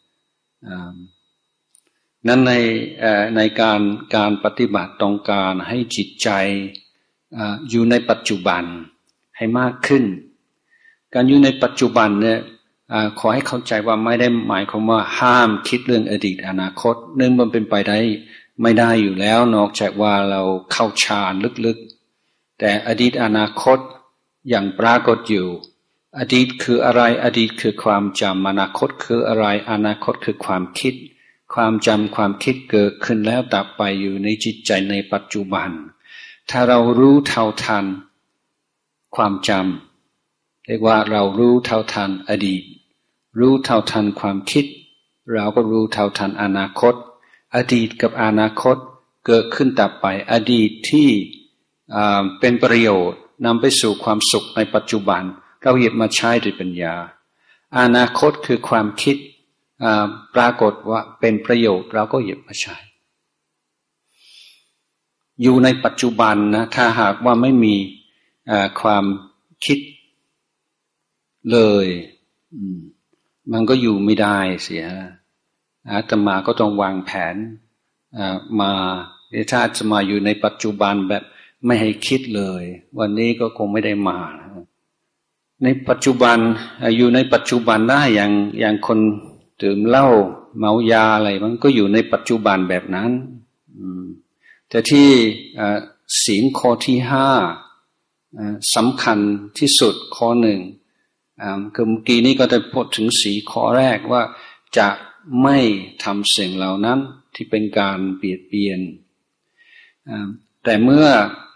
นั้นในการปฏิบัติต้องการให้จิตใจอยู่ในปัจจุบันให้มากขึ้นการอยู่ในปัจจุบันเนี่ยขอให้เข้าใจว่าไม่ได้หมายความว่าห้ามคิดเรื่องอดีตอนาคตเนื่องมันเป็นไปได้ไม่ได้อยู่แล้วนอกจากว่าเราเข้าฌานลึกๆแต่อดีตอนาคตอย่างปรากฏอยู่อดีตคืออะไรอดีตคือความจำอนาคตคืออะไรอนาคตคือความคิดความจำความคิดเกิดขึ้นแล้วดับไปอยู่ในจิตใจในปัจจุบันถ้าเรารู้เท่าทันความจำเรียกว่าเรารู้เท่าทันอดีตรู้เท่าทันความคิดเราก็รู้เท่าทันอนาคตอดีตกับอนาคตเกิดขึ้นดับไปอดีตที่เป็นประโยชน์นำไปสู่ความสุขในปัจจุบันเราหยิบมาใช้ด้วยปัญญาอนาคตคือความคิดปรากฏว่าเป็นประโยชน์เราก็หยิบมาใช้อยู่ในปัจจุบันนะถ้าหากว่าไม่มีความคิดเลยมันก็อยู่ไม่ได้เสียอาตมาก็ต้องวางแผนมาถ้าอาตมาอยู่ในปัจจุบันแบบไม่ให้คิดเลยวันนี้ก็คงไม่ได้มาในปัจจุบันอยู่ในปัจจุบันได้อย่างคนดื่มเหล้าเมายาอะไรมันก็อยู่ในปัจจุบันแบบนั้นแต่ที่ศีลข้อที่5สำคัญที่สุดข้อหนึ่งคือเมื่อกี้นี้ก็ได้พูดถึงศีลข้อแรกว่าจะไม่ทำสิ่งเหล่านั้นที่เป็นการเบียดเบียนแต่เมื่อ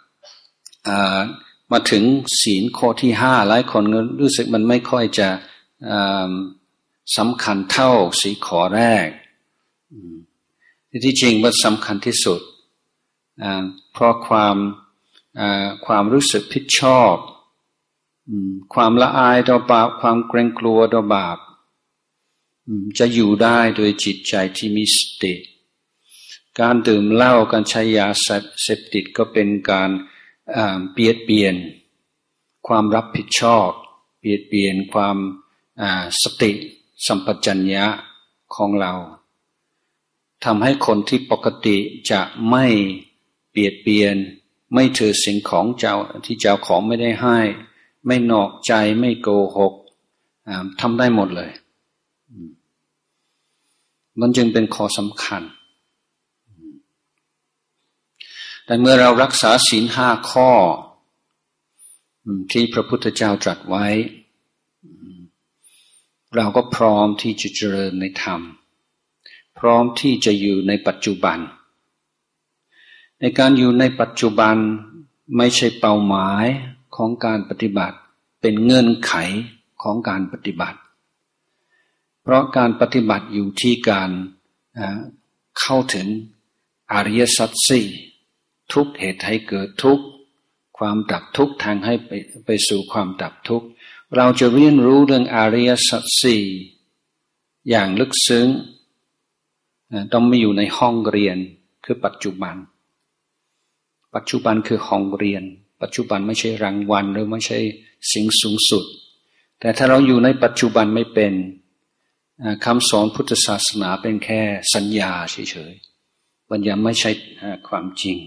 มาถึงศีลข้อที่5หลายคนก็รู้สึกมันไม่ค่อยจะสำคัญเท่าศีลข้อแรกที่จริงมันสำคัญที่สุดเพราะความรู้สึกผิดชอบความละอายต่อบาปความเกรงกลัวต่อบาปจะอยู่ได้โดยจิตใจที่มีสติการดื่มเหล้าการใช้ยาเสพติดก็เป็นการเบียดเบียนความรับผิดชอบเบียดเบียนความสติสัมปชัญญะของเราทำให้คนที่ปกติจะไม่เบียดเบียนไม่ถือสิ่งของเจ้าที่เจ้าของไม่ได้ให้ไม่นอกใจไม่โกหกทำได้หมดเลยมันจึงเป็นข้อสำคัญแต่เมื่อเรารักษาศีล5ข้อที่พระพุทธเจ้าตรัสไว้เราก็พร้อมที่จะเจริญในธรรมพร้อมที่จะอยู่ในปัจจุบันในการอยู่ในปัจจุบันไม่ใช่เป้าหมายของการปฏิบัติเป็นเงื่อนไขของการปฏิบัติเพราะการปฏิบัติอยู่ที่การเข้าถึงอริยสัจสี่ทุกเหตุให้เกิดทุกข์ความดับทุกข์ทางให้ไปสู่ความดับทุกข์เราจะเรียนรู้เรื่องอริยสัจสี่อย่างลึกซึ้งต้องไม่อยู่ในห้องเรียนคือปัจจุบันปัจจุบันคือห้องเรียนปัจจุบันไม่ใช่รางวัลหรือไม่ใช่สิ่งสูงสุดแต่ถ้าเราอยู่ในปัจจุบันไม่เป็นคำสอนพุทธศาสนาเป็นแค่สัญญาเฉยๆมันยังไม่ใช่ความจริง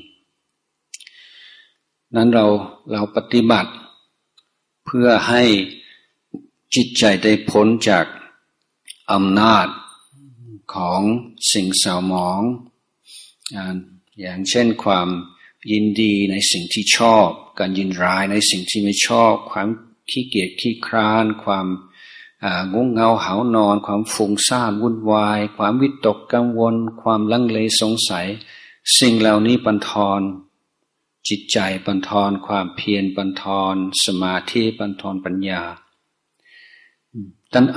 นั้นเราปฏิบัติเพื่อให้จิตใจได้พ้นจากอำนาจของสิ่งเศร้าหมองอย่างเช่นความยินดีในสิ่งที่ชอบการยินร้ายในสิ่งที่ไม่ชอบความขี้เกียจขี้คร้านความงงเงาหานอนความฟุ้งซ่านวุ่นวายความวิตกกังวลความลังเลสงสัยสิ่งเหล่านี้บั่นทอนจิตใจบั่นทอนความเพียรบั่นทอนสมาธิบั่นทอนปัญญาดัง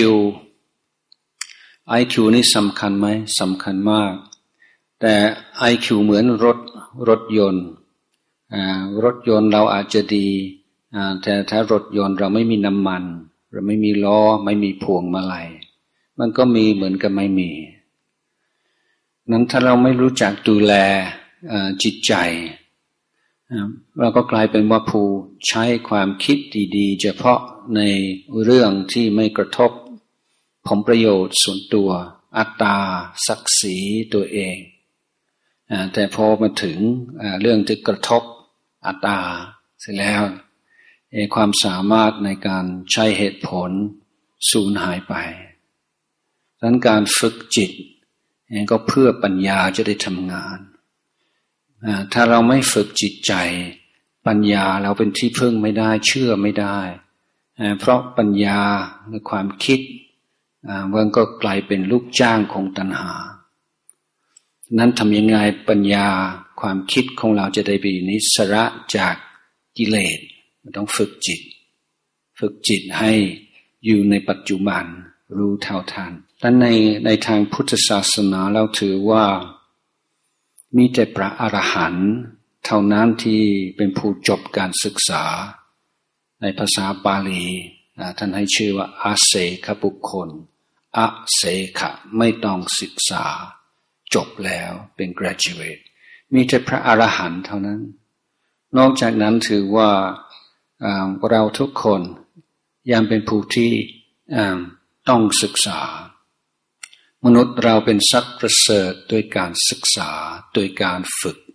IQ นี่สำคัญไหมสำคัญมากแต่ IQ เหมือนรถยนต์เราอาจจะดีแต่ถ้ารถยนต์เราไม่มีน้ำมันเราไม่มีล้อไม่มีพวงมาลัยมันก็มีเหมือนกับไม่มีนั้นถ้าเราไม่รู้จักดูแลจิตใจเราก็กลายเป็นว่าผู้ใช้ความคิดดีๆเฉพาะในเรื่องที่ไม่กระทบผลประโยชน์ส่วนตัวอัตตาศักดิ์ศรีตัวเองแต่พอมาถึงเรื่องที่กระทบอัตตาเสร็จแล้วความสามารถในการใช้เหตุผลสูญหายไปดังนั้นการฝึกจิตก็เพื่อปัญญาจะได้ทำงานถ้าเราไม่ฝึกจิตใจปัญญาเราเป็นที่พึ่งไม่ได้เชื่อไม่ได้เพราะปัญญาในความคิดมันก็กลายเป็นลูกจ้างของตัณหานั้นทำยังไงปัญญาความคิดของเราจะได้เป็นอิสระจากกิเลสต้องฝึกจิตให้อยู่ในปัจจุบันรู้เท่าทันและในทางพุทธศาสนาเราถือว่ามีแต่พระอรหันต์เท่านั้นที่เป็นผู้จบการศึกษาในภาษาบาลีท่านให้ชื่อว่าอาเสขบุคคลอาเสขะไม่ต้องศึกษาจบแล้วเป็น graduate มีแต่พระอรหันต์เท่านั้นนอกจากนั้นถือว่าเราทุกคนยังเป็นผู้ที่ต้องศึกษามนุษย์เราเป็นสัตว์ประเสริฐโดยการศึกษาโดยการฝึก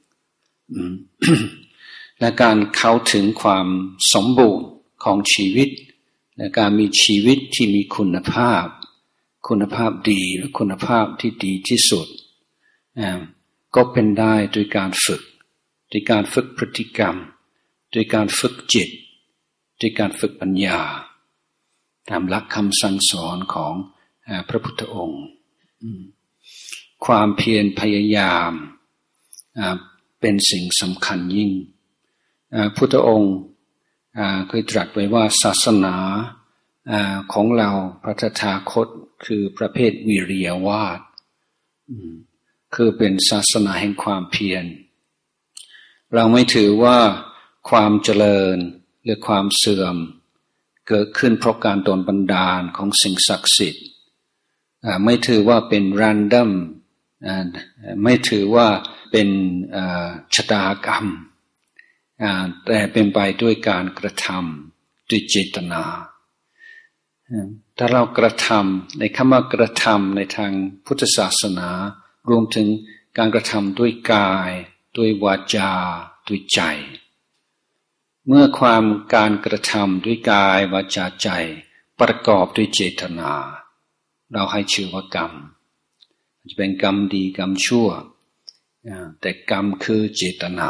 และการเข้าถึงความสมบูรณ์ของชีวิตและการมีชีวิตที่มีคุณภาพดีและคุณภาพที่ดีที่สุดก็เป็นได้โดยการฝึกโดยการฝึกพฤติกรรมโดยการฝึกจิตโดยการฝึกปัญญาตามหลักคำสั่งสอนของพระพุทธองค์ความเพียรพยายามเป็นสิ่งสำคัญยิ่งพุทธองค์เคยตรัสไว้ว่าศาสนาของเราพระตถาคตคือประเภทวิริยวาทคือเป็นศาสนาแห่งความเพียรเราไม่ถือว่าความเจริญหรือความเสื่อมเกิดขึ้นเพราะการโดนบันดาลของสิ่งศักดิ์สิทธิ์ไม่ถือว่าเป็น random ไม่ถือว่าเป็นชะตากรรมแต่เป็นไปด้วยการกระทำด้วยเจตนาถ้าเรากระทำในคำว่ากระทำในทางพุทธศาสนารวมถึงการกระทำด้วยกายด้วยวาจาด้วยใจเมื่อการกระทำด้วยกายวาจาใจประกอบด้วยเจตนาเราให้ชื่อว่ากรรมจะเป็นกรรมดีกรรมชั่วแต่กรรมคือเจตนา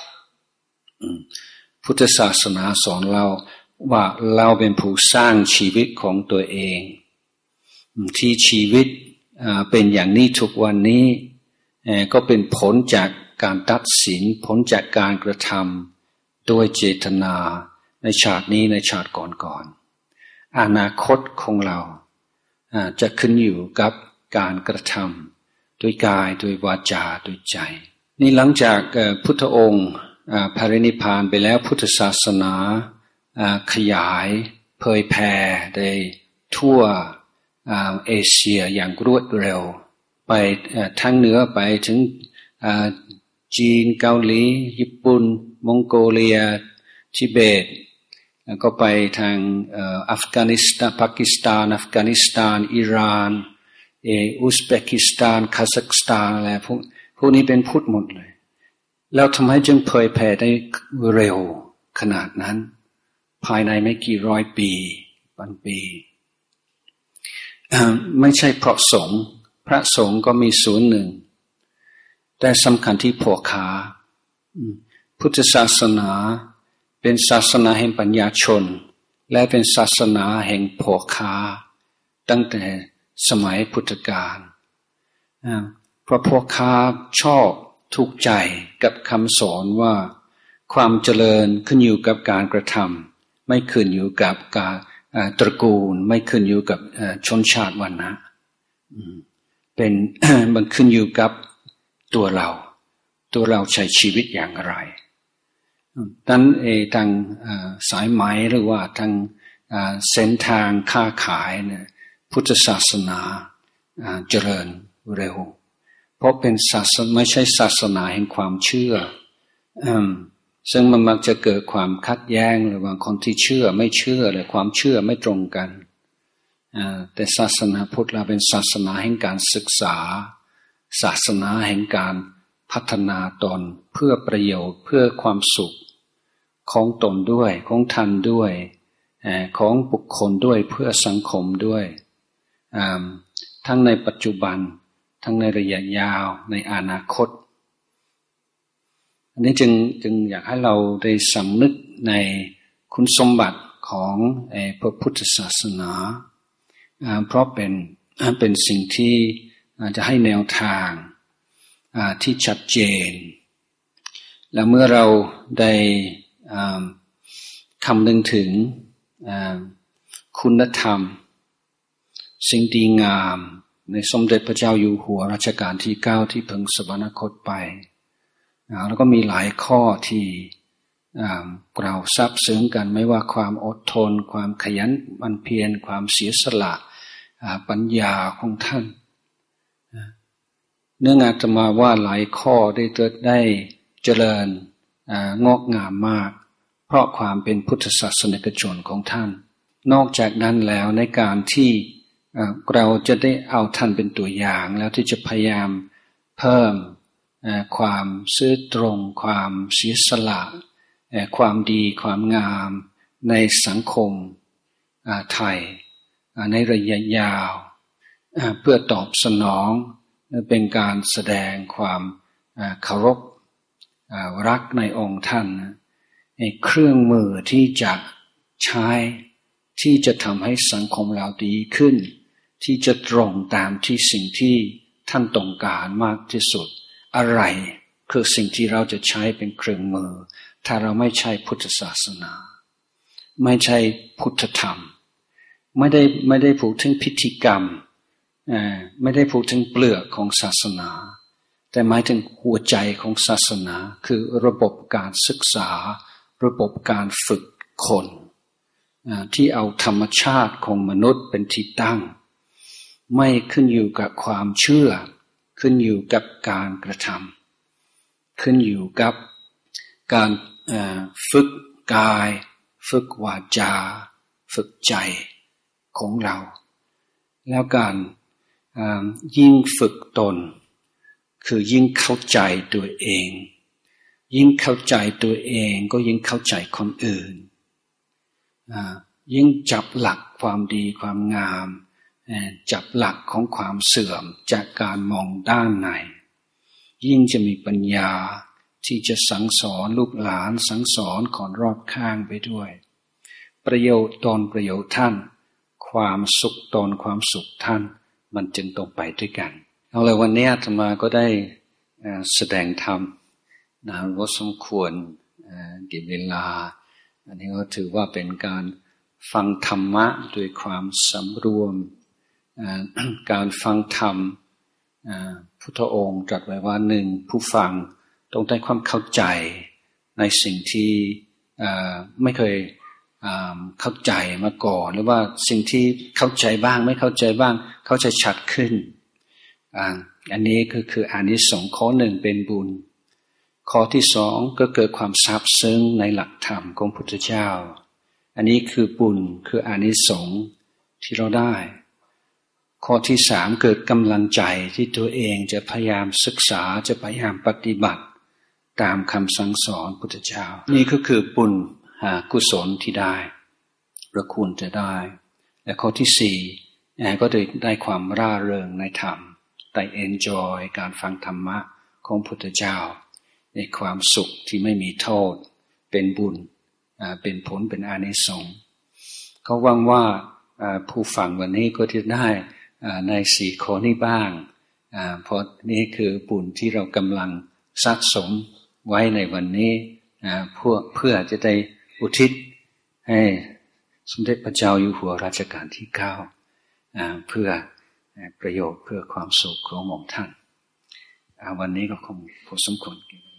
พุทธศาสนาสอนเราว่าเราเป็นผู้สร้างชีวิตของตัวเองที่ชีวิตเป็นอย่างนี้ทุกวันนี้ก็เป็นผลจากการตัดสินผลจากการกระทำด้วยเจตนาในชาตินี้ในชาติก่อนอนาคตของเราจะขึ้นอยู่กับการกระทำด้วยกายด้วยวาจาด้วยใจนี่หลังจากพุทธองค์ปรินิพพานไปแล้วพุทธศาสนาขยายเผยแผ่ได้ทั่วเอเชียอย่างรวดเร็วไปทางเหนือไปถึงจีนเกาหลีญี่ปุ่นมองโกเลียทิเบตแล้วก็ไปทางอัฟกานิสถานปากีสถานอัฟกานิสถานอิหร่านอุซเบกิสถานคาซัคสถานอะไรพวกนี้เป็นพุทธหมดเลยแล้วทำไมจึงเผยแผ่ได้เร็วขนาดนั้นภายในไม่กี่ร้อยปีพันปีไม่ใช่เพราะสงฆ์พระสงฆ์ก็มีส่วนหนึ่งแต่สำคัญที่พ่อค้าพุทธศาสนาเป็นศาสนาแห่งปัญญาชนและเป็นศาสนาแห่งพ่อค้าตั้งแต่สมัยพุทธกาลเพราะพ่อค้าชอบถูกใจกับคำสอนว่าความเจริญขึ้นอยู่กับการกระทำไม่ขึ้นอยู่กับการตระกูลไม่ขึ้นอยู่กับชนชาติวรรณะเป็น มันขึ้นอยู่กับตัวเราใช้ชีวิตอย่างไรนั้นทางสายไหมหรือว่าทางเส้นทางค้าขายเนี่ยพุทธศาสนาเจริญเร็วเพราะเป็นศาสนาไม่ใช่ศาสนาแห่งความเชื่อซึ่งมันมักจะเกิดความขัดแย้งระหว่างคนที่เชื่อไม่เชื่อหรือความเชื่อไม่ตรงกันแต่ศาสนาพุทธเราเป็นศาสนาแห่งการศึกษาศาสนาแห่งการพัฒนาตนเพื่อประโยชน์เพื่อความสุขของตนด้วยของท่านด้วยของบุคคลด้วยเพื่อสังคมด้วยทั้งในปัจจุบันทั้งในระยะยาวในอนาคตอันนี้จึงอยากให้เราได้สำนึกในคุณสมบัติของพระพุทธศาสนาเพราะเป็นสิ่งที่จะให้แนวทางที่ชัดเจนและเมื่อเราได้คำนึงถึงคุณธรรมสิ่งดีงามในสมเด็จพระเจ้าอยู่หัวรัชกาลที่9ที่เพิ่งสวรรคตไปแล้วก็มีหลายข้อที่กล่าวซับซึ้งกันไม่ว่าความอดทนความขยันหมั่นเพียรความเสียสละปัญญาของท่านเนื่องอาตมาว่าหลายข้อได้เจริญงอกงามมากเพราะความเป็นพุทธศาสนิกชนของท่านนอกจากนั้นแล้วในการที่เราจะได้เอาท่านเป็นตัวอย่างแล้วที่จะพยายามเพิ่มความซื่อตรงความเสียสละความดีความงามในสังคมไทยในระยะยาวเพื่อตอบสนองเป็นการแสดงความเคารพรักในองค์ท่านเครื่องมือที่จะใช้ที่จะทำให้สังคมเราดีขึ้นที่จะตรงตามที่สิ่งที่ท่านต้องการมากที่สุดอะไรคือสิ่งที่เราจะใช้เป็นเครื่องมือถ้าเราไม่ใช่พุทธศาสนาไม่ใช่พุทธธรรมไม่ได้พูดถึงพิธีกรรมไม่ได้พูดถึงเปลือกของศาสนาแต่หมายถึงหัวใจของศาสนาคือระบบการศึกษาระบบการฝึกคนที่เอาธรรมชาติของมนุษย์เป็นที่ตั้งไม่ขึ้นอยู่กับความเชื่อขึ้นอยู่กับการกระทำขึ้นอยู่กับการฝึกกายฝึกวาจาฝึกใจของเราแล้วการยิ่งฝึกตนคือยิ่งเข้าใจตัวเองยิ่งเข้าใจตัวเองก็ยิ่งเข้าใจคนอื่นยิ่งจับหลักความดีความงามจับหลักของความเสื่อมจากการมองด้านในยิ่งจะมีปัญญาที่จะสั่งสอนลูกหลานสั่งสอนคนรอบข้างไปด้วยประโยชน์ตนประโยชน์ท่านความสุขตนความสุขท่านมันจึงต้องไปด้วยกันเอาเลยวันนี้อาตมาก็ได้แสดงธรรมว่าสมควรกี่เวลาอันนี้ก็ถือว่าเป็นการฟังธรรมะด้วยความสำรวมการฟังธรรมพุทธองค์ตรัสไว้ว่าหนึ่งผู้ฟังต้องได้ความเข้าใจในสิ่งที่ไม่เคยเข้าใจมาก่อนหรือว่าสิ่งที่เข้าใจบ้างไม่เข้าใจบ้างเข้าใจชัดขึ้นอันนี้ก็คืออานิสงส์ข้อหนึ่งเป็นบุญข้อที่สองก็เกิดความซาบซึ้งในหลักธรรมของพุทธเจ้าอันนี้คือบุญคืออานิสงส์ที่เราได้ข้อที่สามเกิดกำลังใจที่ตัวเองจะพยายามศึกษาจะพยายามปฏิบัติตามคำสั่งสอนพุทธเจ้านี่ก็คือบุญกุศลที่ได้เราควรจะได้และข้อที่สี่ก็ได้ความร่าเริงในธรรมได้ enjoy การฟังธรรมะของพุทธเจ้าในความสุขที่ไม่มีโทษเป็นบุญเป็นผลเป็นอานิสงส์เขาหวังว่าผู้ฟังวันนี้ก็จะได้ในสี่ข้อนี้บ้างเพราะนี่คือบุญที่เรากำลังสะสมไว้ในวันนี้เพื่อจะได้อุทิศให้สมเด็จพระเจ้าอยู่หัวรัชกาลที่9เพื่อประโยชน์เพื่อความสุขของหม่อมท่านวันนี้ก็คงพอสมควร